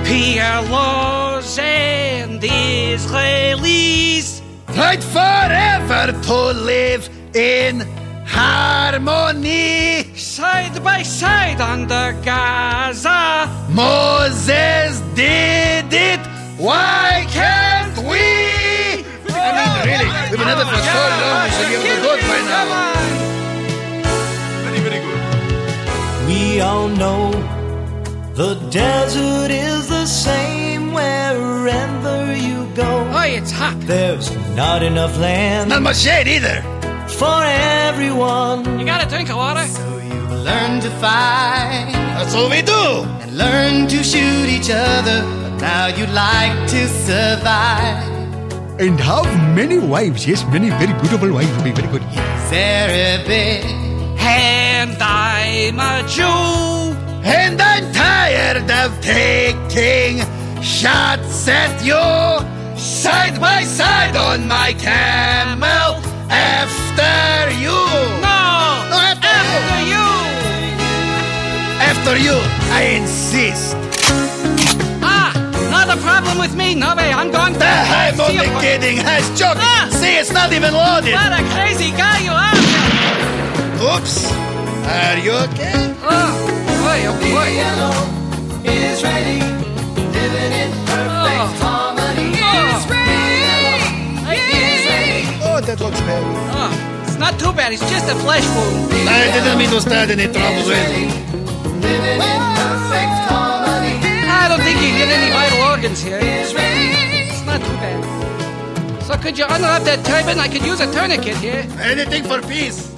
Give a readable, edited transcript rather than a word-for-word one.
PLOs and Israelis fight forever to live in harmony. side by side under Gaza. Moses did it. Why can't we? I mean, really, we've been at it for so long. We should give it a good by now. Very, very good. We all know the desert is the same wherever you go. Oh, it's hot. There's not enough land Not much shade either. for everyone. You got a drink of water? So you learn to fight That's all we do. and learn to shoot each other, but now you like to survive. And have many wives. Yes, many very beautiful wives would be very good. He's Arabic, And I'm a Jew. And I'm tired of taking shots at you. Side by side on my camel. After you. No, No, after you. After you, I insist. Not a problem with me. No way, I'm going to... I'm only kidding. I was joking. Ah. See, it's not even loaded. What a crazy guy you are. Oops. Are you okay? Oh, boy, oh, boy. Israeli, living in perfect harmony. Oh, that looks bad. Oh, it's not too bad. It's just a flesh wound. I didn't mean to start any trouble with it. Living in perfect harmony. I don't think you get any vital organs here. It's not too bad. So could you unwrap that turban? I could use a tourniquet here. Anything for peace.